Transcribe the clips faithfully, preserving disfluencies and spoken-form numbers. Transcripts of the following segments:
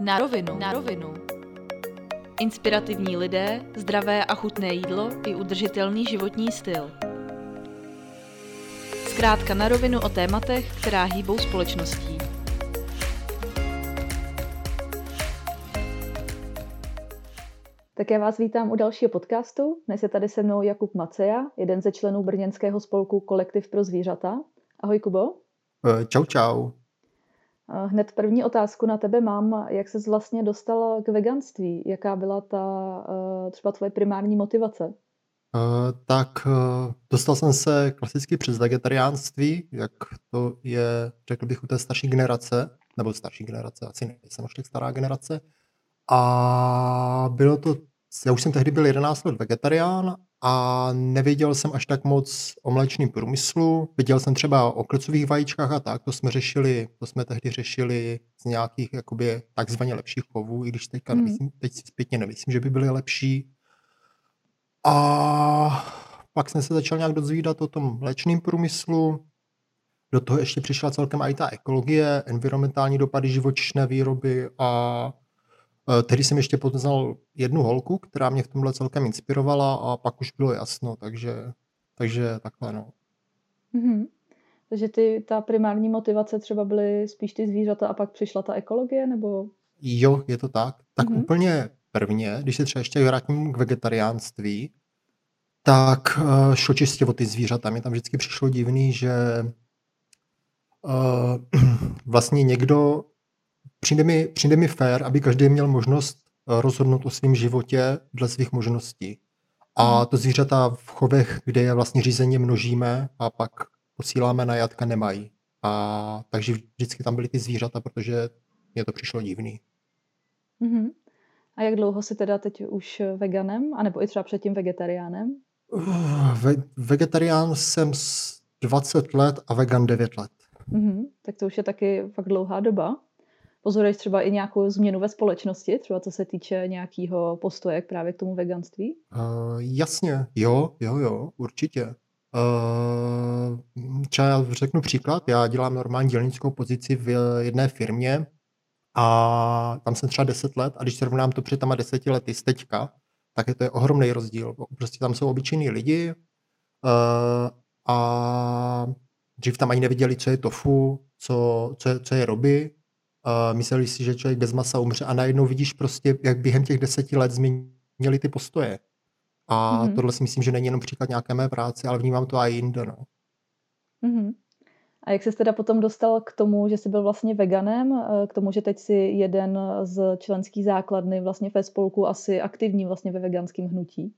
Na rovinu. Na rovinu. Inspirativní lidé, zdravé a chutné jídlo i udržitelný životní styl. Zkrátka na rovinu o tématech, která hýbou společností. Tak já vás vítám u dalšího podcastu. Dnes je tady se mnou Jakub Maceja, jeden ze členů brněnského spolku Kolektiv pro zvířata. Ahoj, Kubo. Čau, čau. Hned první otázku na tebe mám. Jak ses vlastně dostal k veganství? Jaká byla ta třeba tvoje primární motivace? Uh, tak uh, dostal jsem se klasicky přes vegetariánství, jak to je, řekl bych, u té starší generace, nebo starší generace, asi nejsem až tak stará generace. A bylo to, já už jsem tehdy byl jedenáct let vegetarián a nevěděl jsem až tak moc o mléčném průmyslu. Viděl jsem třeba o klecových vajíčkách a tak, to jsme řešili, to jsme tehdy řešili z nějakých jakoby takzvaně lepších chovů, i když teďka Mm. nemyslím, teď si zpětně nemyslím, že by byly lepší. A pak jsem se začal nějak dozvídat o tom mléčném průmyslu. Do toho ještě přišla celkem i ta ekologie, environmentální dopady živočišné výroby a e, tehdy jsem ještě poznal jednu holku, která mě v tomhle celkem inspirovala a pak už bylo jasno, takže, takže takhle no. Mhm. Takže ty, ta primární motivace třeba byly spíš ty zvířata a pak přišla ta ekologie, nebo? Jo, je to tak. Tak Mhm. úplně prvně, když se třeba ještě vrátím k vegetariánství, tak e, šlo čistě o ty zvířata. Mně tam vždycky přišlo divný, že e, vlastně někdo, přijde mi, přijde mi fér, aby každý měl možnost e, rozhodnout o svém životě dle svých možností. A Mhm. to zvířata v chovech, kde je vlastně řízeně množíme a pak posíláme na jatka, nemají. A takže vždycky tam byly ty zvířata, protože mě to přišlo divný. Mhm. A jak dlouho jsi teda teď už veganem, anebo i třeba předtím vegetariánem? Uf, Ve, vegetarián jsem s dvacet let a vegan devět let. Mhm. Tak to už je taky fakt dlouhá doba. Pozoruješ třeba i nějakou změnu ve společnosti, třeba co se týče nějakého postoje právě k tomu veganství? Uh, jasně, jo, jo, jo, určitě. Uh, třeba já řeknu příklad, já dělám normální dělnickou pozici v jedné firmě a tam jsem třeba deset let a když srovnám to před těma deseti lety z teďka, tak je to je ohromný rozdíl. Prostě tam jsou obyčejní lidi uh, a dřív tam ani neviděli, co je tofu, co, co, je, co je roby. Uh, mysleli si, že člověk bez masa umře a najednou vidíš prostě, jak během těch deseti let změnili ty postoje. A Mhm. tohle si myslím, že není jenom příklad nějaké mé práce, ale vnímám to i jinde. No. Mhm. A jak jsi teda potom dostal k tomu, že jsi byl vlastně veganem, eh, k tomu, že teď jsi jeden z členských základny vlastně ve spolku asi aktivní vlastně ve veganském hnutí?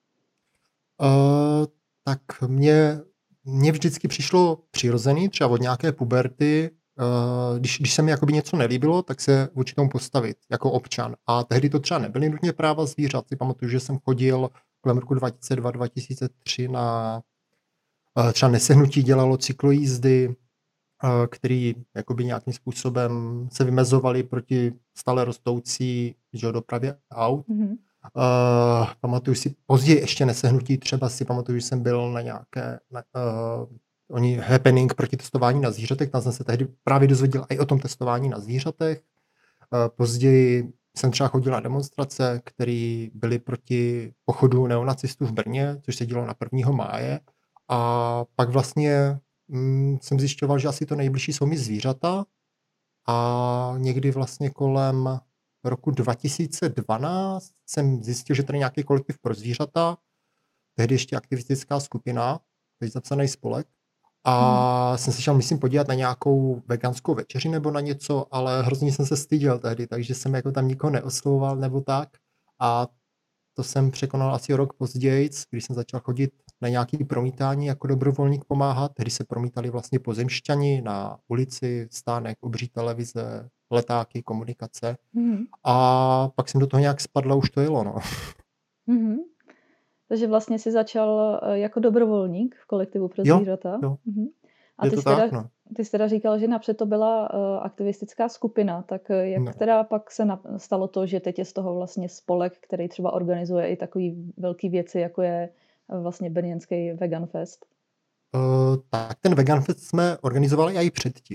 Uh, tak mě, mě vždycky přišlo přirozený, třeba od nějaké puberty, uh, když, když se mi jakoby něco nelíbilo, tak se vůči tomu postavit jako občan. A tehdy to třeba nebyly nutně práva zvířat. Si pamatuju, že jsem chodil kolem roku dva tisíce dva dva tisíce tři na uh, třeba Nesehnutí dělalo cyklojízdy, uh, který jakoby nějakým způsobem se vymezovaly proti stále rostoucí že, dopravě aut. Mhm. Uh, pamatuju si, později ještě Nesehnutí, třeba si pamatuju, že jsem byl na nějaké na, uh, oni happening proti testování na zvířatech, tam jsem se tehdy právě dozvěděl i o tom testování na zvířatech. Uh, později jsem třeba chodil na demonstrace, které byly proti pochodu neonacistů v Brně, což se dělo na prvního máje. A pak vlastně mm, jsem zjišťoval, že asi to nejbližší jsou mi zvířata a někdy vlastně kolem roku dva tisíce dvanáct jsem zjistil, že tady je nějaký kolektiv pro zvířata, tehdy ještě aktivistická skupina, teď zapsaný spolek. A Mhm. jsem se šel, myslím, podívat na nějakou veganskou večeři nebo na něco, ale hrozně jsem se styděl tehdy, takže jsem jako tam nikoho neoslovoval nebo tak. A to jsem překonal asi rok později, když jsem začal chodit na nějaké promítání jako dobrovolník pomáhat. Tehdy se promítali vlastně pozemšťani na ulici, stánek, obří televize, letáky, komunikace. Mhm. A pak jsem do toho nějak spadl a už to jelo, no. Mhm. Takže vlastně jsi začal eh, jako dobrovolník v kolektivu pro Jo, zvířata. jo, Mhm. A je ty to jsi teda, tak, no. ty jsi teda říkal, že napřed to byla eh, aktivistická skupina, tak eh, jak no. teda pak se na, stalo to, že teď je z toho vlastně spolek, který třeba organizuje i takový velký věci, jako je eh, vlastně brněnský Vegan Fest? Uh, tak ten Vegan Fest jsme organizovali i předtím.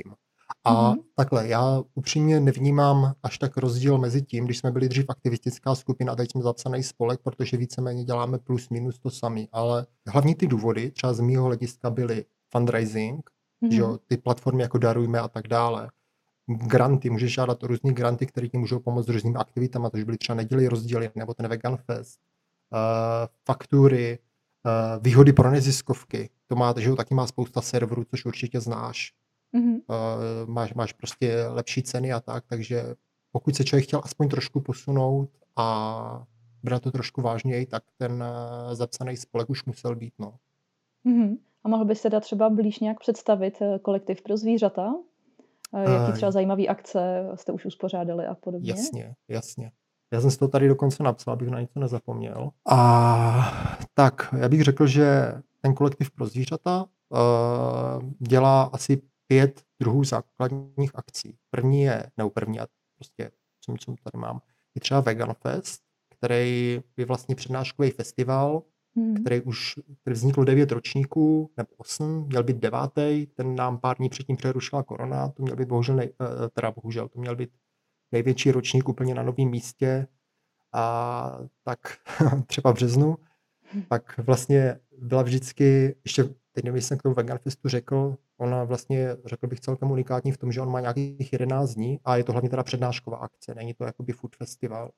A Mhm. takhle, já upřímně nevnímám až tak rozdíl mezi tím, když jsme byli dřív aktivistická skupina a teď jsme zapsaný spolek, protože víceméně děláme plus minus to samý, ale hlavní ty důvody, třeba z mýho hlediska byly fundraising, že Mhm. jo, ty platformy jako Darujme a tak dále, granty, můžeš žádat o různý granty, které ti můžou pomoct s různými aktivitami, to už byly třeba neděli rozděly, nebo ten Vegan Fest, uh, faktury, uh, výhody pro neziskovky, to má, že jo, taky má spousta serverů, což určitě znáš. Mhm. Uh, máš, máš prostě lepší ceny a tak, takže pokud se člověk chtěl aspoň trošku posunout a brát to trošku vážněji, tak ten uh, zapsaný spolek už musel být, no. Mhm. A mohl bys teda třeba blíž nějak představit eh, kolektiv pro zvířata? Eh, Jaký Uh, třeba zajímavý akce jste už uspořádali a podobně? jasně, jasně. Já jsem si to tady dokonce napsal, abych na něco nezapomněl. A tak, já bych řekl, že ten kolektiv pro zvířata uh, dělá asi pět druhů základních akcí. První je, nebo první, a prostě, co, co tady mám, je třeba Vegan Fest, který je vlastně přednáškový festival, Mhm. který už který vznikl devět ročníků, nebo osm, měl být devátý, ten nám pár dní předtím přerušila korona, to měl být bohužel, nej, eh, teda bohužel, to měl být největší ročník úplně na novém místě a tak třeba v březnu, pak vlastně byla vždycky, ještě teď nevím, jestli jsem k tomu Vegan Festu řekl, ona vlastně, řekl bych, celkem unikátní v tom, že on má nějakých jedenáct dní a je to hlavně teda přednášková akce, není to jakoby food festival.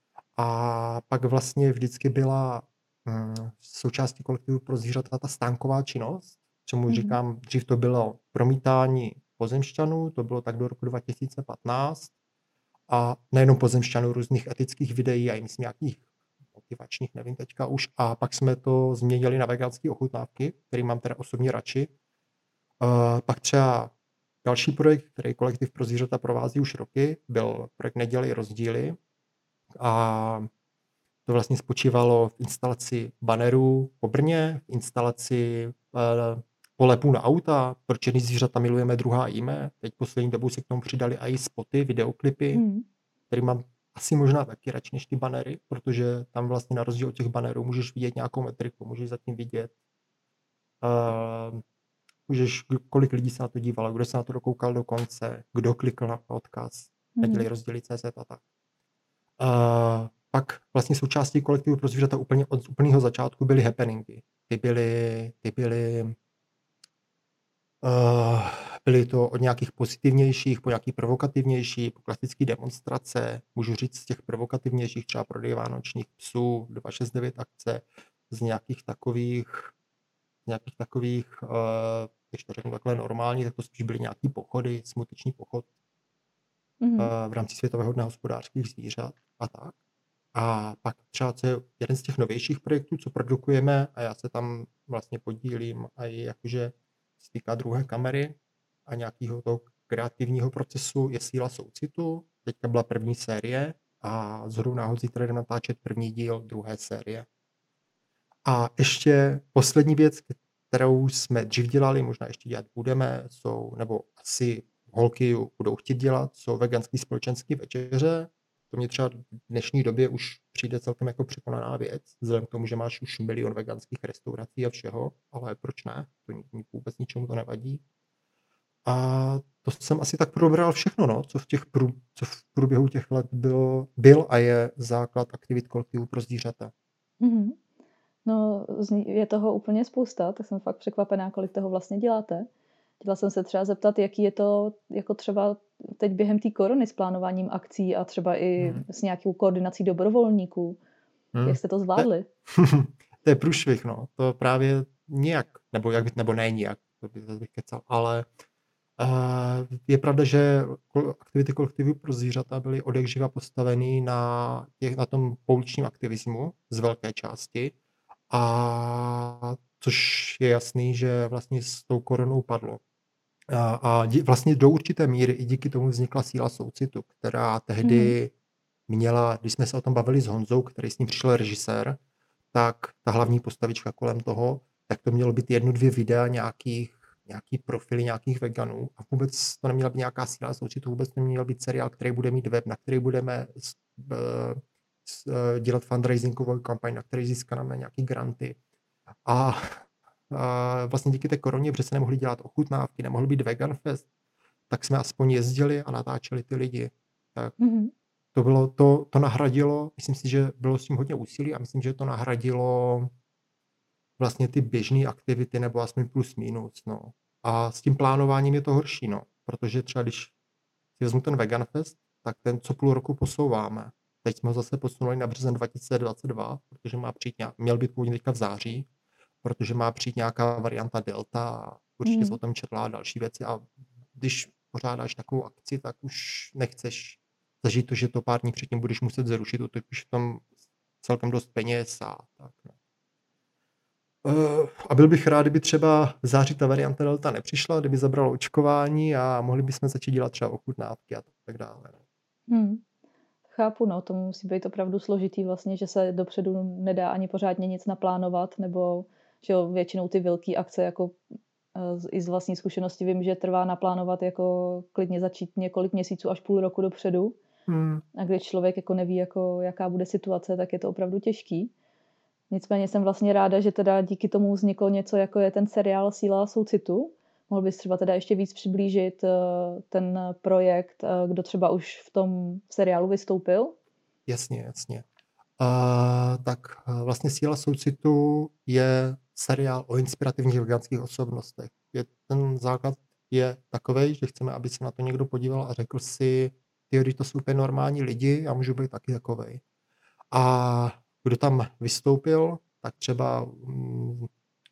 A pak vlastně vždycky byla mm, součástí kolektivu pro zvířata ta stánková činnost, čemu Mhm. říkám, dřív to bylo promítání pozemšťanů, to bylo tak do roku dva tisíce patnáct, a nejenom pozemšťanů, různých etických videí a i myslím nějakých motivačních, nevím teďka už. A pak jsme to změnili na veganské ochutnávky, který mám teda osobně radši. Uh, pak třeba další projekt, který kolektiv pro zvířata provází už roky, byl projekt Neděli rozdíly. A to vlastně spočívalo v instalaci bannerů po Brně, v instalaci uh, polepů na auta, pro černý zvířata milujeme, druhá jíme. Teď poslední dobou se k tomu přidali i spoty, videoklipy, Mhm. který mám asi možná taky radši než ty banery, protože tam vlastně na rozdíl od těch banerů můžeš vidět nějakou metriku, můžeš zatím vidět, uh, můžeš, kolik lidí se na to dívalo, kdo se na to dokoukal do konce, kdo klikl na podcast, Mhm. neděli rozdíly tečka cé zet a tak. Uh, pak vlastně součástí kolektivu pro zvířata úplně od úplného začátku byly happeningy. Ty byly, ty byly, uh, byly to od nějakých pozitivnějších, po nějaký provokativnější, po klasické demonstrace. Můžu říct z těch provokativnějších třeba prodej vánočních psů, dva šest devět akce, z nějakých takových, z nějakých takových, uh, když to řeknu takhle normální, tak to spíš byly nějaký pochody, smuteční pochod Mhm. uh, v rámci Světového dne hospodářských zvířat a tak. A pak třeba co je jeden z těch novějších projektů, co produkujeme, a já se tam vlastně podílím a i jakože se týká druhé kamery a nějakého toho kreativního procesu, je Síla soucitu. Teďka byla první série a zhruba náhod zítra jdeme natáčet první díl druhé série. A ještě poslední věc, kterou jsme dřív dělali, možná ještě dělat budeme, jsou, nebo asi holky budou chtít dělat, jsou veganský společenský večeře. To mě třeba v dnešní době už přijde celkem jako překonaná věc, vzhledem k tomu, že máš už milion veganských restaurací a všeho, ale proč ne? To vůbec ničemu to nevadí. A to jsem asi tak probral všechno, no, co v, těch prů, co v průběhu těch let bylo, byl a je základ aktivit kolektivu pro zvířata. Mhm. No, zní- je toho úplně spousta, tak jsem fakt překvapená, kolik toho vlastně děláte. Chtěla jsem se třeba zeptat, jaký je to jako třeba teď během té korony s plánováním akcí a třeba i Hmm. s nějakou koordinací dobrovolníků. Hmm. Jak jste to To, zvládli? to je průšvih, no. To právě nijak, nebo jak by, nebo ne nijak, to by zase bych kecal, ale uh, je pravda, že kol- aktivity kolektivu pro zvířata byly odjakživa postavený na, těch, na tom pouličním aktivismu z velké části, a což je jasný, že vlastně s tou koronou padlo. A, a dí, vlastně do určité míry i díky tomu vznikla Síla soucitu, která tehdy měla, když jsme se o tom bavili s Honzou, který s ním přišel režisér, tak ta hlavní postavička kolem toho, tak to mělo být jedno, dvě videa nějakých, nějaký profily nějakých veganů a vůbec to neměla být nějaká Síla soucitu, vůbec neměl být seriál, který bude mít web, na který budeme s, s, dělat fundraisingovou kampaň, na který získáme nějaký granty. A, a vlastně díky té koroně, protože se nemohli dělat ochutnávky, nemohl být Vegan Fest, tak jsme aspoň jezdili a natáčeli ty lidi. Tak Mhm. to bylo, to, to nahradilo, myslím si, že bylo s tím hodně úsilí a myslím, že to nahradilo vlastně ty běžné aktivity, nebo aspoň plus minus, no. A s tím plánováním je to horší, no, protože třeba když si vezmu ten Vegan Fest, tak ten co půl roku posouváme. Teď jsme ho zase posunuli na březen dva tisíce dvacet dva, protože má přijít nějak, měl být původně teďka v září, protože má přijít nějaká varianta Delta a určitě se o Mhm. tom četla a další věci a když pořádáš takovou akci, tak už nechceš zažít to, že to pár dní předtím budeš muset zrušit, protože už je tam celkem dost peněz a tak. No. Uh, a byl bych rád, kdyby třeba v září ta varianta Delta nepřišla, kdyby zabralo očkování a mohli bychom začít dělat třeba ochutnávky a tak dále. No. Hmm. Chápu, no, to musí být opravdu složitý vlastně, že se dopředu nedá ani pořádně nic naplánovat, nebo že jo, většinou ty velké akce, jako eh, z- i z vlastní zkušenosti vím, že trvá naplánovat jako klidně začít několik měsíců až půl roku dopředu. Hmm. A když člověk jako neví, jako, jaká bude situace, tak je to opravdu těžký. Nicméně jsem vlastně ráda, že teda díky tomu vzniklo něco, jako je ten seriál Síla soucitu. Mohl bys třeba teda ještě víc přiblížit eh, ten projekt, eh, kdo třeba už v tom seriálu vystoupil? Jasně, jasně. Uh, tak uh, vlastně Síla soucitu je seriál o inspirativních veganských osobnostech. Je, ten základ je takovej, že chceme, aby se na to někdo podíval a řekl si, ty, to jsou úplně normální lidi, já můžu být taky takovej. A kdo tam vystoupil, tak třeba mm, uh,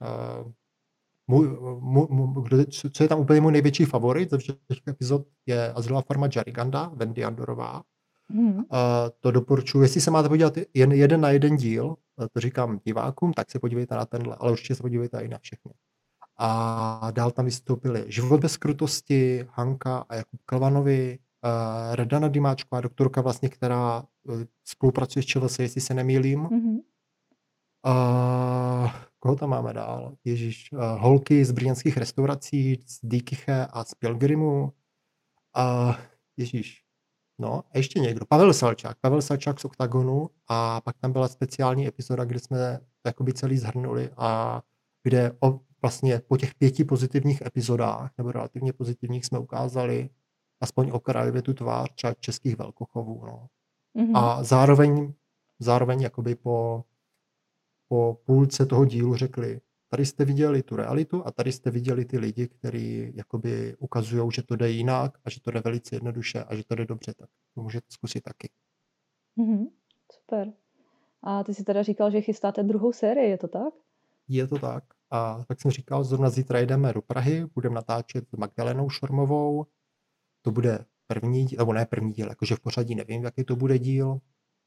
můj, můj, můj, kdo, co co je tam úplně můj největší favorit ze všech epizod, je Azylová farma Jariganda, Wendy Andorová. Mhm. Uh, to doporučuji, jestli se máte podívat jen jeden na jeden díl, to říkám divákům, tak se podívejte na tenhle, ale určitě se podívejte i na všechny. A dál tam vystoupili Život bez krutosti, Hanka a Jakub Kalvanovi, uh, Redana Dymáčková, doktorka vlastně, která uh, spolupracuje s ČVS, jestli se nemýlím. Mhm. Uh, koho tam máme dál? Ježíš, uh, holky z brněnských restaurací, z Dýkyche a z Pilgrimu. Uh, Ježíš, no a ještě někdo. Pavel Salčák. Pavel Salčák z Oktagonu a pak tam byla speciální epizoda, kde jsme to jakoby celý zhrnuli a kde o, vlastně po těch pěti pozitivních epizodách, nebo relativně pozitivních, jsme ukázali aspoň okrajově tu tvář třeba českých velkochovů. No. Mhm. A zároveň, zároveň jakoby po po půlce toho dílu řekli, tady jste viděli tu realitu a tady jste viděli ty lidi, kteří jakoby ukazují, že to jde jinak a že to jde velice jednoduše a že to jde dobře, tak to můžete zkusit taky. Mhm. Super. A ty jsi teda říkal, že chystáte druhou sérii, je to tak? Je to tak. A tak jsem říkal, zrovna zítra jdeme do Prahy, budeme natáčet s Magdalenou Šormovou, to bude první díl, nebo ne první díl, jakože v pořadí nevím, jaký to bude díl.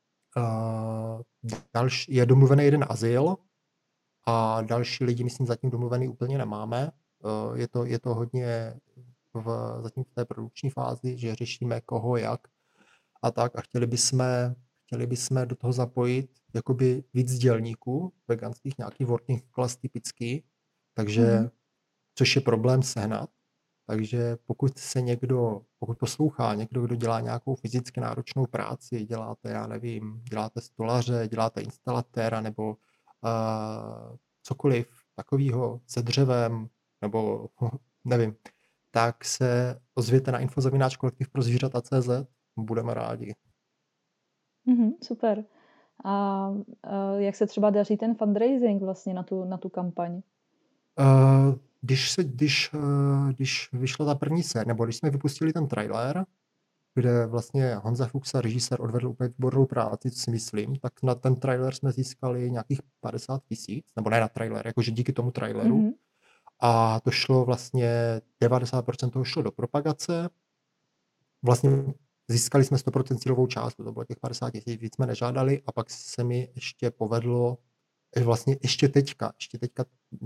Uh, další, je domluvený jeden azyl a další lidi, myslím, zatím domluvený úplně nemáme. Uh, je, to, je to hodně v, zatím v té produkční fázi, že řešíme koho, jak a tak a chtěli bychom, chtěli bychom do toho zapojit jakoby víc dělníků veganských, nějaký working class typický, takže, Mhm. což je problém sehnat. Takže pokud se někdo, pokud poslouchá někdo, kdo dělá nějakou fyzicky náročnou práci, děláte, já nevím, děláte stolaře, děláte instalatéra nebo uh, cokoliv takového se dřevem, nebo nevím, tak se ozvěte na info zavináč kolektiv pro zvířata tečka cé zet, budeme rádi. Mhm. Super. A uh, jak se třeba daří ten fundraising vlastně na tu, na tu kampaň? Uh, když, se, když, uh, když vyšla ta první série, nebo když jsme vypustili ten trailer, kde vlastně Honza Fuchs, režisér, odvedl úplně výbornou práci, co si myslím, tak na ten trailer jsme získali nějakých padesát tisíc, nebo ne na trailer, jakože díky tomu traileru. Mhm. A to šlo vlastně, devadesát procent toho šlo do propagace. Vlastně získali jsme sto procent cílovou částku, to bylo těch padesát tisíc, víc jsme nežádali a pak se mi ještě povedlo, vlastně ještě teďka, ještě teďka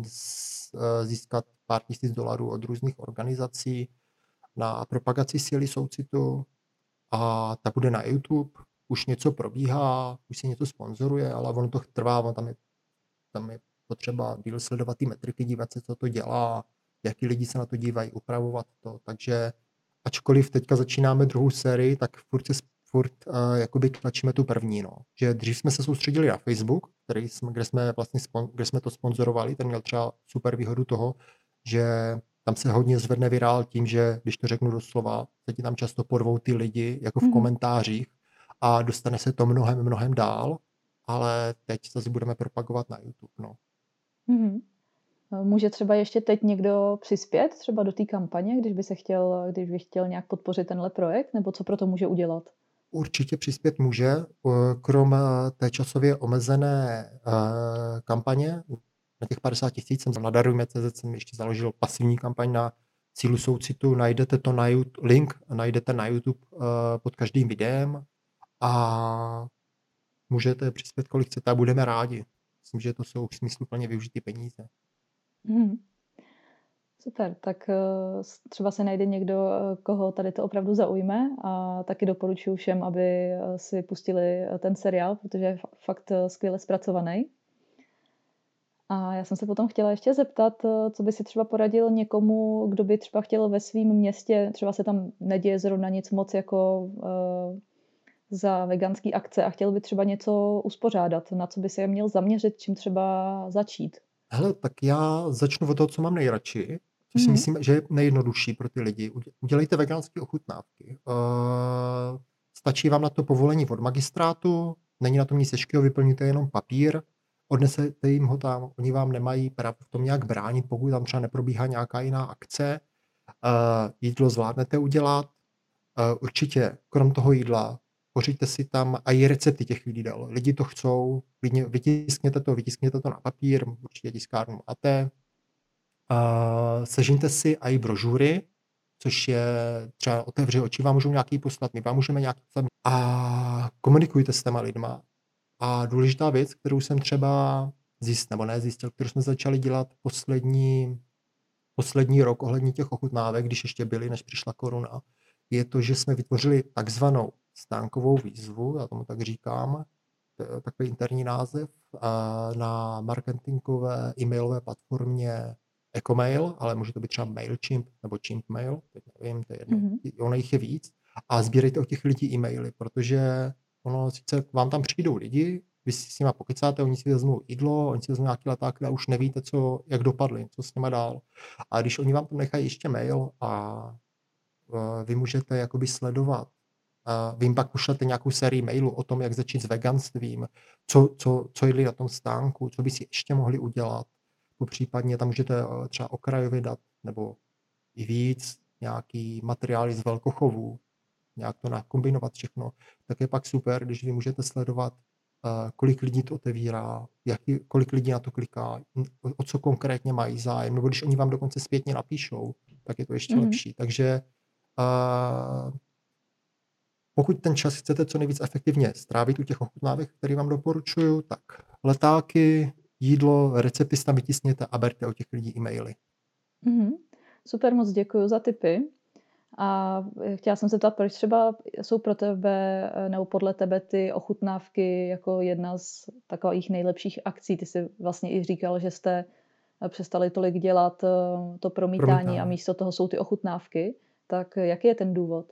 získat pár tisíc dolarů od různých organizací na propagaci Síly soucitu a ta bude na YouTube, už něco probíhá, už se něco sponzoruje, ale ono to trvá, ono tam je, tam je potřeba díl sledovat ty metriky, dívat se, co to dělá, jaký lidi se na to dívají, upravovat to, takže ačkoliv teďka začínáme druhou sérii, tak furt, se, furt uh, jakoby tlačíme tu první, no. Že dřív jsme se soustředili na Facebook, který jsme, kde, jsme vlastně spon, kde jsme to sponzorovali, ten měl třeba super výhodu toho, že tam se hodně zvedne virál tím, že, když to řeknu doslova, se ti tam často porvou ty lidi, jako v Mhm. komentářích a dostane se to mnohem, mnohem dál, ale teď zase budeme propagovat na YouTube, no. Mhm. Může třeba ještě teď někdo přispět třeba do té kampaně, když by se chtěl, když by chtěl nějak podpořit tenhle projekt, nebo co pro to může udělat? Určitě přispět může, eh, krom eh, té časově omezené eh, kampaně, na těch padesát tisíc jsem na darujme tečka cé zet jsem ještě založil pasivní kampaň na sílu soucitu, najdete to na YouTube, link najdete na YouTube eh, pod každým videem a můžete přispět, kolik chcete a budeme rádi. Myslím, že to jsou smysluplně využitý peníze. Mhm. Super, tak eh, s- třeba se najde někdo, eh, koho tady to opravdu zaujme a taky doporučuji všem, aby eh, si pustili eh, ten seriál, protože je fa- fakt eh, skvěle zpracovaný. A já jsem se potom chtěla ještě zeptat, eh, co by si třeba poradil někomu, kdo by třeba chtěl ve svém městě, třeba se tam neděje zrovna nic moc jako eh, za veganský akce a chtěl by třeba něco uspořádat, na co by se měl zaměřit, čím třeba začít. Hele, tak já začnu od toho, co mám nejradši, co si Mhm. myslím, že je nejjednodušší pro ty lidi. Udě- Udělejte veganské ochutnávky. Uh, stačí vám na to povolení od magistrátu, není na tom nic těžkého, vyplníte jenom papír, odnesete jim ho tam, oni vám nemají právo v tom nějak bránit, pokud tam třeba neprobíhá nějaká jiná akce. Uh, jídlo zvládnete udělat. Uh, určitě, krom toho jídla, pořiďte si tam a i recepty těch jídel. Lidi to chcou, klidně vytiskněte to, vytiskněte to na papír, určitě tiskárnu máte. Uh, sežeňte si i brožury, což je třeba otevři oči, vám můžou nějaký poslat, my vám můžeme nějaký poslat. A komunikujte s těma lidma. A důležitá věc, kterou jsem třeba zjistil, nebo ne zjistil, kterou jsme začali dělat poslední, poslední rok ohledně těch ochutnávek, když ještě byly, než přišla korona, je to, že jsme vytvořili takzvanou stánkovou výzvu, já tomu tak říkám, to je takový interní název, a na marketingové e-mailové platformě Ecomail, ale může to být třeba Mailchimp nebo Chimpmail, teď nevím, to je jedno, Mhm. ono jich je víc. A sbírejte od těch lidí e-maily, protože ono sice vám tam přijdou lidi, vy si s nima pokecáte, oni si vezmou jídlo, oni si vezmou nějaký letáky a už nevíte, co, jak dopadli, co s nima dál. A když oni vám tam nechají ještě mail a uh, vy můžete jakoby sledovat, uh, vy jim pak pošlete nějakou sérii mailů o tom, jak začít s veganstvím, co, co, co jedli na tom stánku, co by si ještě mohli udělat. Popřípadně tam můžete uh, třeba okrajově dát, nebo i víc, nějaký materiály z velkochovů, nějak to nakombinovat všechno, tak je pak super, když vy můžete sledovat, uh, kolik lidí to otevírá, jaký, kolik lidí na to kliká, o, o co konkrétně mají zájem, nebo když oni vám dokonce zpětně napíšou, tak je to ještě Mhm. lepší. Takže uh, pokud ten čas chcete co nejvíc efektivně strávit u těch ochutnávek, které vám doporučuju, tak letáky, jídlo, recepty si tam vytisněte a berte od těch lidí e-maily. Mhm. Super, moc děkuji za tipy. A chtěla jsem se zeptat, proč třeba jsou pro tebe eh, nebo podle tebe ty ochutnávky jako jedna z takových nejlepších akcí. Ty jsi vlastně i říkal, že jste eh, přestali tolik dělat eh, to promítání a Promítání. místo toho jsou ty ochutnávky. Tak jaký je ten důvod?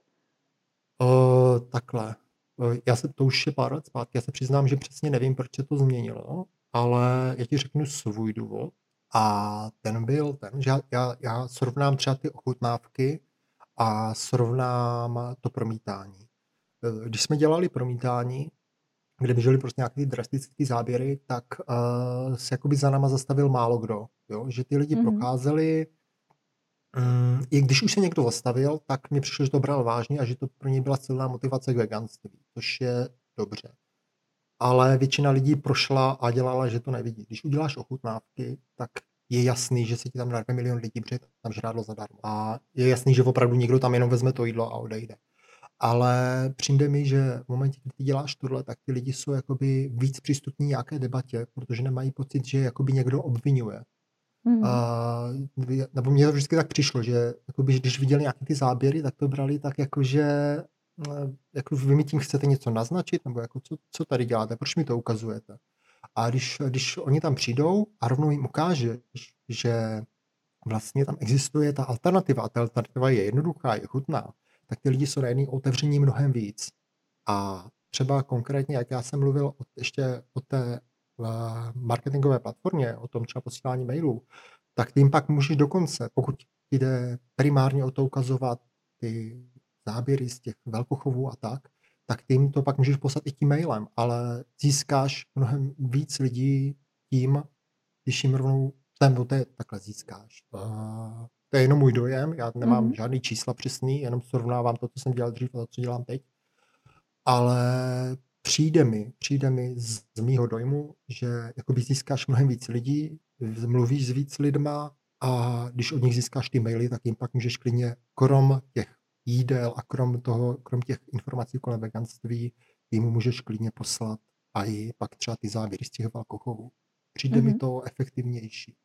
Uh, takhle. Uh, Já se, to už je pár let zpátky, já se přiznám, že přesně nevím, proč se to změnilo, ale já ti řeknu svůj důvod. A ten byl ten, že já, já, já srovnám třeba ty ochutnávky a srovnám to promítání. Uh, Když jsme dělali promítání, kde běžely prostě nějaké ty drastické záběry, tak uh, se jakoby za náma zastavil málo kdo. Jo? Že ty lidi Mhm. procházeli, Mm, i když už se někdo zastavil, tak mi přišlo, že to bral vážně a že to pro něj byla silná motivace k veganství, což je dobře. Ale většina lidí prošla a dělala, že to nevidí. Když uděláš ochutnávky, tak je jasný, že se ti tam narve milion lidí, protože je tam žrádlo zadarmo. A je jasný, že opravdu někdo tam jenom vezme to jídlo a odejde. Ale přijde mi, že v momentě, kdy ty děláš tohle, tak ty lidi jsou jakoby víc přístupní nějaké debatě, protože nemají pocit, že jakoby někdo obvinuje. Mhm. A, vy- nebo mně to vždycky tak přišlo, že jakoby, když viděli nějaké ty záběry, tak to brali tak jako, že eh, jako vy mi tím chcete něco naznačit, nebo jako co, co tady děláte, proč mi to ukazujete. A když, když oni tam přijdou a rovnou jim ukážeš, že vlastně tam existuje ta alternativa a ta alternativa je jednoduchá, je chutná, tak ty lidi jsou najednou otevření mnohem víc. A třeba konkrétně, jak já jsem mluvil o, ještě o té uh, marketingové platformě, o tom třeba posílání mailů, tak tím pak můžeš dokonce, pokud jde primárně o to ukazovat ty záběry z těch velkochovů a tak, tak ty jim to pak můžeš poslat i tím mailem, ale získáš mnohem víc lidí tím, když jim rovnou, nebo to je takhle získáš. Uh, to je jenom můj dojem, já nemám Mhm. žádný čísla přesný, jenom srovnávám to, co jsem dělal dřív a to, co dělám teď. Ale přijde mi, přijde mi z, z mýho dojmu, že jakoby získáš mnohem víc lidí, mluvíš s víc lidma a když od nich získáš ty maily, tak jim pak můžeš klidně krom těch jídel a krom toho, krom těch informací kolem veganství, jim můžeš klidně poslat a i pak třeba ty záběry z těch velkochovů. Přijde mi Mhm. to efektivnější.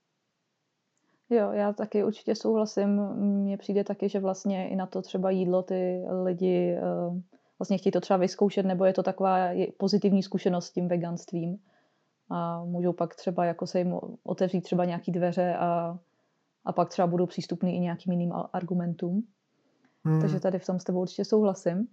Jo, já taky určitě souhlasím. Mně přijde taky, že vlastně i na to třeba jídlo ty lidi eh, vlastně chtějí to třeba vyzkoušet, nebo je to taková je- pozitivní zkušenost s tím veganstvím. A můžou pak třeba jako se jim otevřít třeba nějaký dveře a, a pak třeba budou přístupný i nějakým jiným a- argumentům. Takže Hmm. tady v tom s tebou určitě souhlasím.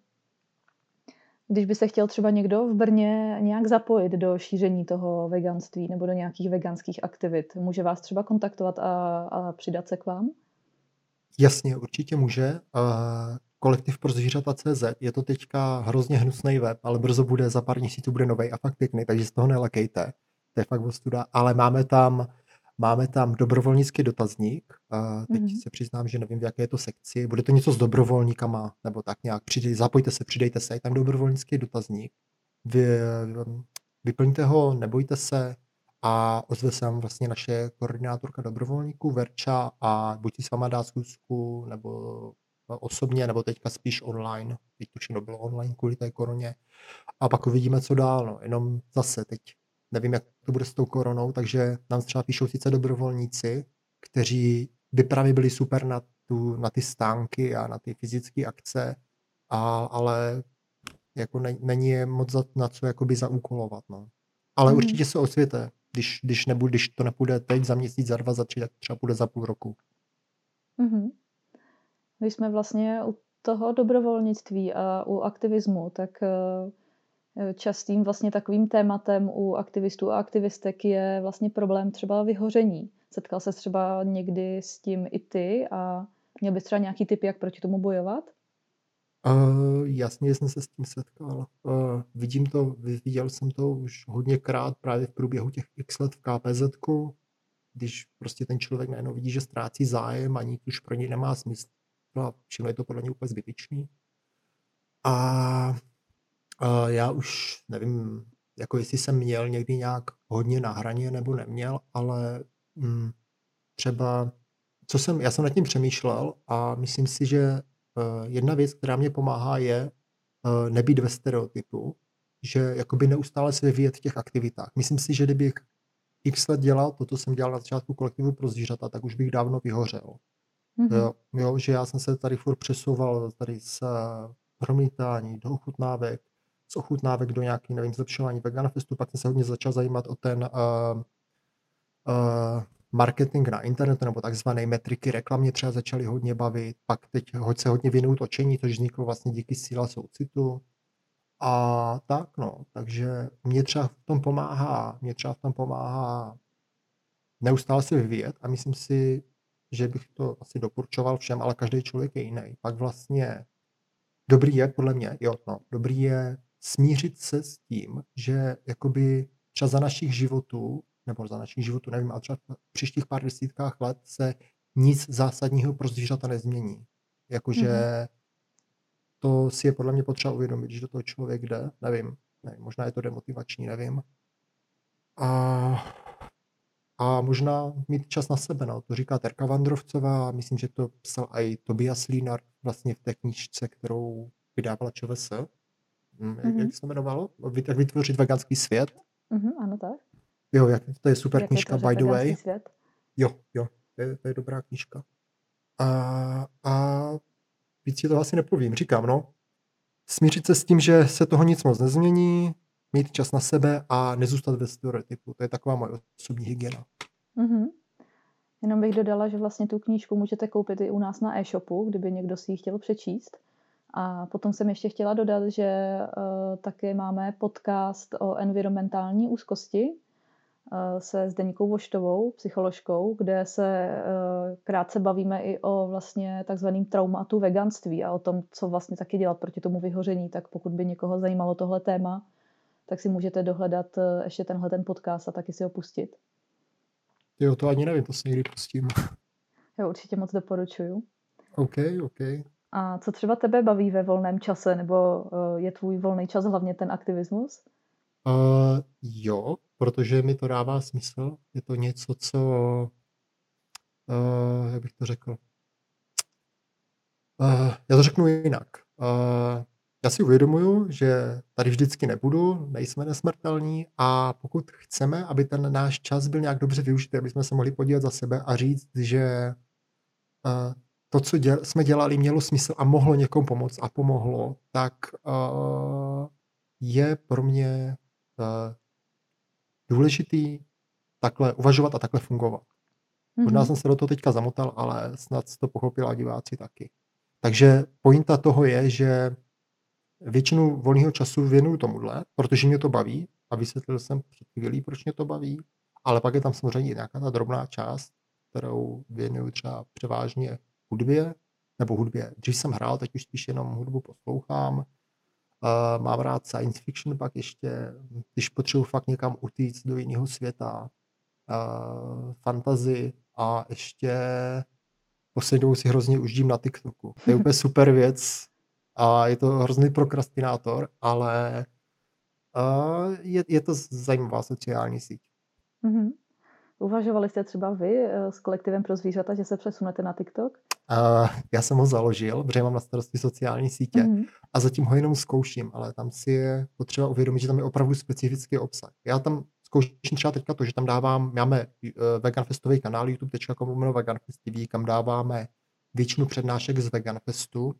Když by se chtěl třeba někdo v Brně nějak zapojit do šíření toho veganství nebo do nějakých veganských aktivit, může vás třeba kontaktovat a, a přidat se k vám? Jasně, určitě může. Uh, kolektiv pro zvířata tečka cé zet, je to teďka hrozně hnusný web, ale brzo bude, za pár měsíců bude novej a fakt pěkný, takže z toho nelekejte. To je fakt ostuda. Ale máme tam, máme tam dobrovolnický dotazník. Uh, teď Mhm. se přiznám, že nevím, v jaké je to sekci. Bude to něco s dobrovolníkama, nebo tak nějak. Přidej, zapojte se, přidejte se. Je tam dobrovolnický dotazník. Vy, vyplňte ho, nebojte se, a ozve se nám vlastně naše koordinátorka dobrovolníků Verča a buď si s váma dá schůzku, nebo osobně, nebo teďka spíš online. Teď to všechno bylo online kvůli té koroně. A pak uvidíme, co dál. No. Jenom zase teď nevím, jak to bude s tou koronou, takže nám třeba píšou sice dobrovolníci, kteří by právě byli super na, tu, na ty stánky a na ty fyzické akce, a, ale jako ne, není je moc za, na co jakoby zaúkolovat. No. Ale Mhm. určitě se osvěte, když, když, nebude, když to nepůjde teď za měsíc, za dva, za tři, tak třeba půjde za půl roku. Mhm. Když jsme vlastně u toho dobrovolnictví a u aktivismu, tak eh, častým vlastně takovým tématem u aktivistů a aktivistek je vlastně problém třeba vyhoření. Setkal se třeba někdy s tím i ty a měl bys třeba nějaký tip, jak proti tomu bojovat? Uh, jasně jsem se s tím setkal. Uh, vidím to, viděl jsem to už hodněkrát právě v průběhu těch x let v ká pé zetku, když prostě ten člověk najednou vidí, že ztrácí zájem a nic už pro něj nemá smysl. No a všimno je to podle něj úplně zbytečný. A uh, já už nevím, jako jestli jsem měl někdy nějak hodně na hraně nebo neměl, ale mm, třeba, co jsem, já jsem nad tím přemýšlel a myslím si, že uh, jedna věc, která mě pomáhá, je uh, nebýt ve stereotypu, že jakoby neustále se vyvíjet v těch aktivitách. Myslím si, že kdybych x let dělal to, co jsem dělal na začátku kolektivu pro zvířata, tak už bych dávno vyhořel. Mhm. Jo, jo, že já jsem se tady furt přesouval tady z uh, promítání do ochutnávek, z ochutnávek do nějaký, nevím, zlepšování Veganfestu, pak jsem se hodně začal zajímat o ten uh, uh, marketing na internetu, nebo takzvané metriky reklamě třeba začaly hodně bavit, pak teď hoď se hodně věnuju točení, což vzniklo vlastně díky síle soucitu. A tak no, takže mě třeba v tom pomáhá, mě třeba v tom pomáhá neustále se vyvíjet a myslím si, že bych to asi doporučoval všem, ale každý člověk je jiný. Pak vlastně dobrý je, podle mě, jo, no, dobrý je smířit se s tím, že jakoby třeba za našich životů, nebo za našich životů, nevím, ale třeba v příštích pár desítkách let se nic zásadního pro zvířata nezmění. Jakože Mhm. to si je podle mě potřeba uvědomit, že do toho člověk jde, nevím, nevím, možná je to demotivační, nevím. A, a možná mít čas na sebe, no, to říká Terka Vandrovcová, myslím, že to psal i Tobias Línar vlastně v té knížce, kterou vydávala ČVS. Hm, Jak, Mhm. jak se to jmenovalo? Vy- Jak vytvořit veganský svět. Mhm, ano, tak. Jo, jak, to je super Jak knížka, vytvořit by the veganský way. svět? Jo, jo, to je, to je dobrá knížka. A, a víc si toho asi nepovím, říkám, no. Smířit se s tím, že se toho nic moc nezmění, mít čas na sebe a nezůstat ve stereotypu. To je taková moje osobní hygiena. Mhm. Jenom bych dodala, že vlastně tu knížku můžete koupit i u nás na e-shopu, kdyby někdo si ji chtěl přečíst. A potom jsem ještě chtěla dodat, že uh, taky máme podcast o environmentální úzkosti eh, se Zdeňkou Voštovou, psycholožkou, kde se eh, krátce bavíme i o vlastně takzvaným traumatu veganství a o tom, co vlastně taky dělat proti tomu vyhoření. Tak pokud by někoho zajímalo tohle téma, tak si můžete dohledat eh, ještě tenhle ten podcast a taky si ho pustit. Jo, to ani nevím, to si někdy pustím. Já určitě moc doporučuju. OK, OK. A co třeba tebe baví ve volném čase, nebo eh, je tvůj volný čas hlavně ten aktivismus? Uh, jo, protože mi to dává smysl. Je to něco, co, uh, jak bych to řekl, uh, já to řeknu jinak. Uh, já si uvědomuju, že tady vždycky nebudu, nejsme nesmrtelní a pokud chceme, aby ten náš čas byl nějak dobře využitý, aby jsme se mohli podívat za sebe a říct, že uh, to, co děl, jsme dělali, mělo smysl a mohlo někomu pomoct a pomohlo, tak uh, je pro mě uh, důležitý takhle uvažovat a takhle fungovat. Možná Mhm. jsem se do toho teďka zamotal, ale snad to pochopila diváci taky. Takže pointa toho je, že většinu volného času věnuju tomuhle, protože mě to baví a vysvětlil jsem před chvílí, proč mě to baví, ale pak je tam samozřejmě nějaká ta drobná část, kterou věnuju třeba převážně hudbě, nebo hudbě. Dřív jsem hrál, teď už spíš jenom hudbu poslouchám. Uh, mám rád science fiction, pak ještě, když potřebuji fakt někam utíct do jiného světa, uh, fantasy a ještě poslední dobou si hrozně užím na TikToku. To je úplně super věc a je to hrozný prokrastinátor, ale uh, je, je to zajímavá sociální síť. Mhm. Uvažovali jste třeba vy eh, s kolektivem pro zvířata, že se přesunete na TikTok? Uh, já jsem ho založil, protože mám na starosti sociální sítě Mhm. a zatím ho jenom zkouším, ale tam si je potřeba uvědomit, že tam je opravdu specifický obsah. Já tam zkouším třeba teďka to, že tam dávám, máme uh, veganfestový kanál youtube tečka com lomeno veganfest T V, kam dáváme většinu přednášek z veganfestu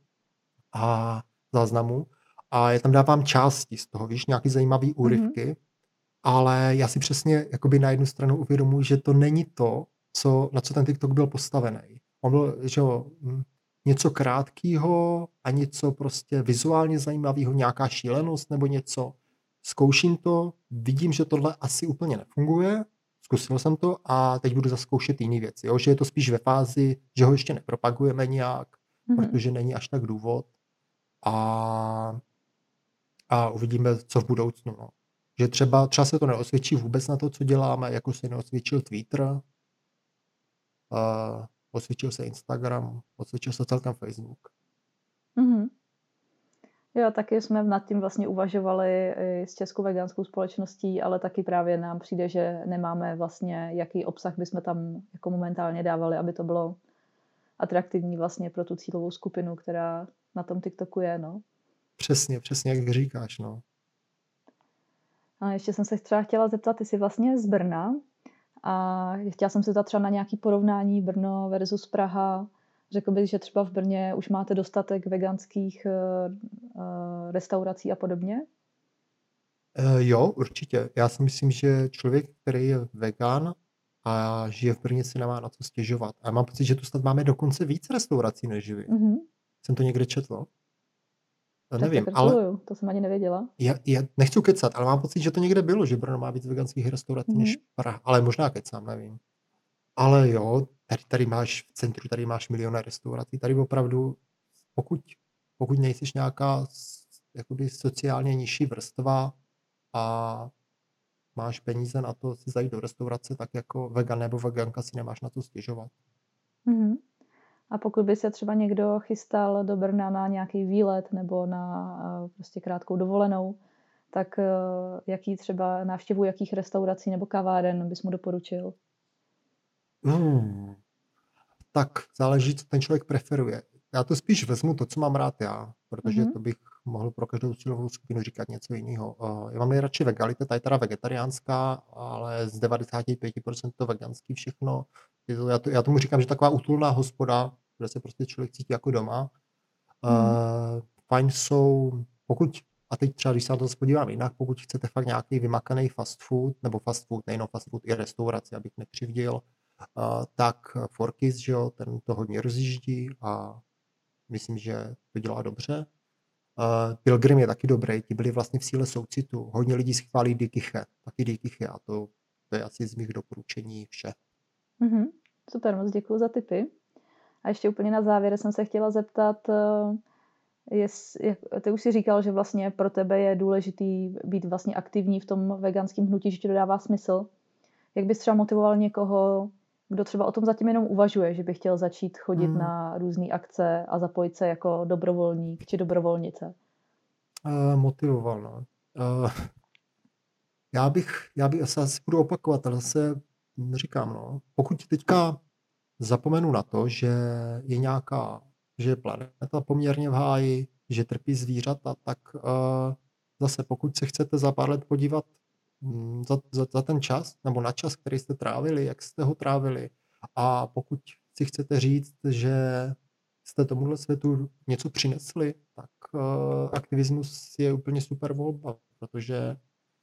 a záznamů a já tam dávám části z toho, víš, nějaký zajímavý úryvky, Mhm. ale já si přesně jakoby na jednu stranu uvědomuji, že to není to, co, na co ten TikTok byl postavený. On byl, že jo, hm, něco krátkého a něco prostě vizuálně zajímavého, nějaká šílenost nebo něco. Zkouším to, vidím, že tohle asi úplně nefunguje, zkusil jsem to a teď budu zkoušet jiné věci. Jo? Že je to spíš ve fázi, že ho ještě nepropagujeme nějak, Mhm. protože není až tak důvod a, a uvidíme, co v budoucnu. No. Že třeba, třeba se to neosvědčí vůbec na to, co děláme, jako se neosvědčil Twitter, uh, osvědčil se Instagram, osvědčil se celkem Facebook. Mhm. Jo, taky jsme nad tím vlastně uvažovali i s Českou veganskou společností, ale taky právě nám přijde, že nemáme vlastně, jaký obsah bychom tam jako momentálně dávali, aby to bylo atraktivní vlastně pro tu cílovou skupinu, která na tom TikToku je, no. Přesně, přesně jak říkáš, no. A ještě jsem se třeba chtěla zeptat, ty jsi vlastně z Brna a chtěla jsem se zeptat třeba na nějaké porovnání Brno versus Praha. Řekl bych, že třeba v Brně už máte dostatek veganských uh, uh, restaurací a podobně? Uh, jo, určitě. Já si myslím, že člověk, který je vegan a žije v Brně, si nemá na co stěžovat. A mám pocit, že tu snad máme dokonce víc restaurací než vy. Mhm. Jsem to někde četl. Tak Nevím, tě ale gratuluju, to jsem ani nevěděla. já, já nechci kecat, ale mám pocit, že to někde bylo, že Brno má víc veganských restaurací Mhm. než Praha. Ale možná kecám, nevím. Ale jo, tady, tady máš v centru, tady máš miliony restaurací. Tady opravdu, pokud, pokud nejsiš nějaká s- jakoby sociálně nižší vrstva a máš peníze na to si zajít do restaurace, tak jako vegan nebo veganka si nemáš na to stěžovat. Mhm. A pokud by se třeba někdo chystal do Brna na nějaký výlet nebo na uh, prostě krátkou dovolenou, tak uh, jaký třeba návštěvu jakých restaurací nebo kaváren bys mu doporučil? Hmm. Tak záleží, co ten člověk preferuje. Já to spíš vezmu to, co mám rád já, protože Mhm. to bych mohl pro každou cílovou skupinu říkat něco jiného. Uh, Já mám nejradši vegality, ta je teda vegetariánská, ale z devadesát pět procent to veganský všechno. Je to, já, to, já tomu říkám, že taková útulná hospoda, kde se prostě člověk cítí jako doma. Mhm. Uh, fajn jsou, pokud, a teď třeba, když se na to podívám jinak, pokud chcete fakt nějaký vymakaný fast food, nebo fast food, nejenom fast food, i restauraci, abych nekřivdil, uh, tak Forkis, že jo, ten to hodně rozjíždí a myslím, že to dělá dobře. Uh, Pilgrim je taky dobrý, ti byli vlastně v síle soucitu. Hodně lidí schválí Dikiche, taky Dikiche a to, to je asi z mých doporučení vše. Mm-hmm. Super, moc děkuji za tipy. A ještě úplně na závěr jsem se chtěla zeptat, jest, jak, ty už si říkal, že vlastně pro tebe je důležitý být vlastně aktivní v tom veganském hnutí, že ti to dává smysl. Jak bys třeba motivoval někoho, kdo třeba o tom zatím jenom uvažuje, že by chtěl začít chodit hmm. na různé akce a zapojit se jako dobrovolník či dobrovolnice? Uh, motivoval, no. Uh, já bych, já bych asi budu opakovat, ale zase říkám, no, pokud teďka zapomenu na to, že je nějaká, že je planeta poměrně v háji, že trpí zvířata, tak uh, zase pokud se chcete za pár let podívat um, za, za, za ten čas, nebo na čas, který jste trávili, jak jste ho trávili, a pokud si chcete říct, že jste tomuhle světu něco přinesli, tak uh, aktivismus je úplně super volba, protože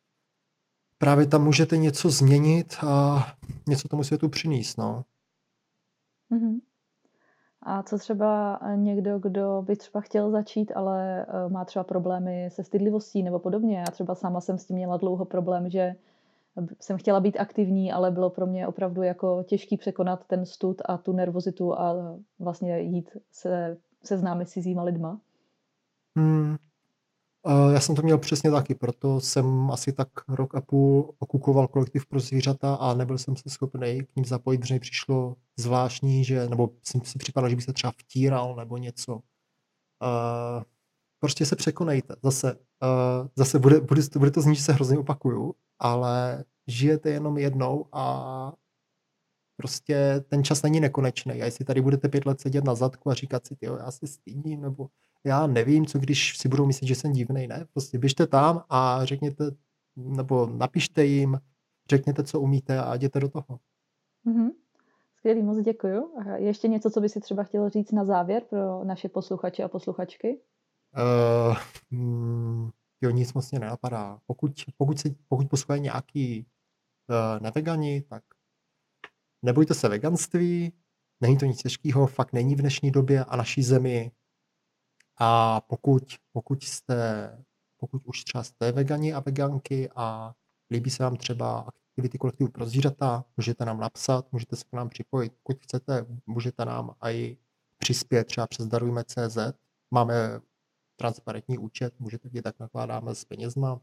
právě tam můžete něco změnit a něco tomu světu přinést, no. Mm-hmm. A co třeba někdo, kdo by třeba chtěl začít, ale má třeba problémy se stydlivostí nebo podobně. Já třeba sama jsem s tím měla dlouho problém, že jsem chtěla být aktivní, ale bylo pro mě opravdu jako těžký překonat ten stud a tu nervozitu a vlastně jít se seznámit s cizíma lidma. Hmm. Já jsem to měl přesně taky, proto jsem asi tak rok a půl okukoval kolektiv pro zvířata a nebyl jsem se schopný k ním zapojit, protože mi přišlo zvláštní, že, nebo jsem si připadal, že bych se třeba vtíral nebo něco. Uh, prostě se překonejte. Zase, uh, zase bude, bude, bude to znít, že se hrozně opakuju, ale žijete jenom jednou a prostě ten čas není nekonečný. A jestli tady budete pět let sedět na zadku a říkat si, tyjo, já se stydím, nebo já nevím, co když si budou myslet, že jsem divnej, ne? Prostě běžte tam a řekněte, nebo napište jim, řekněte, co umíte a jděte do toho. Mm-hmm. Skvělý, moc děkuju. A ještě něco, co by si třeba chtěl říct na závěr pro naše posluchače a posluchačky? Uh, mm, jo, nic moc mě nenapadá. Pokud, pokud, se, pokud poslouchají nějaký uh, nevegani, tak nebojte se veganství, není to nic těžkého, fakt není v dnešní době a naší zemi. A pokud, pokud jste, pokud už třeba jste vegani a veganky a líbí se vám třeba aktivity kolektivu pro zvířata, můžete nám napsat, můžete se k nám připojit. Pokud chcete, můžete nám i přispět třeba přes darujme tečka cé zet. Máme transparentní účet, můžete vidět, jak nakládáme s penězma.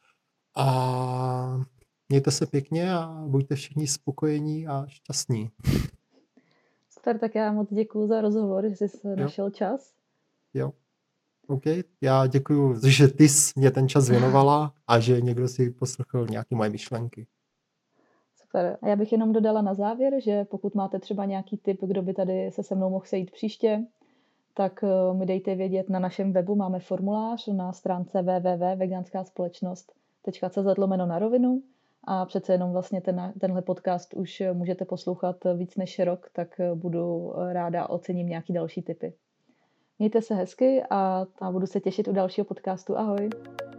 A mějte se pěkně a buďte všichni spokojení a šťastní. Super, tak já moc děkuju za rozhovor, že jsi našel čas. Jo, OK. Já děkuju, že ty jsi mě ten čas věnovala a že někdo si poslechl nějaké moje myšlenky. Super. A já bych jenom dodala na závěr, že pokud máte třeba nějaký tip, kdo by tady se se mnou mohl sejít příště, tak mi dejte vědět na našem webu. Máme formulář na stránce w w w tečka veganská společnost tečka cé zet lomeno na rovinu. A přece jenom vlastně ten, tenhle podcast už můžete poslouchat víc než rok, tak budu ráda, ocením nějaký další tipy. Mějte se hezky a, a budu se těšit u dalšího podcastu. Ahoj.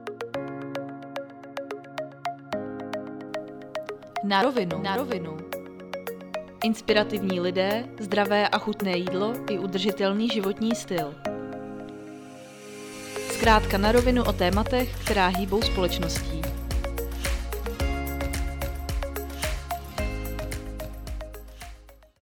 Na rovinu. Na rovinu. Inspirativní lidé, zdravé a chutné jídlo i udržitelný životní styl. Zkrátka na rovinu o tématech, která hýbou společností.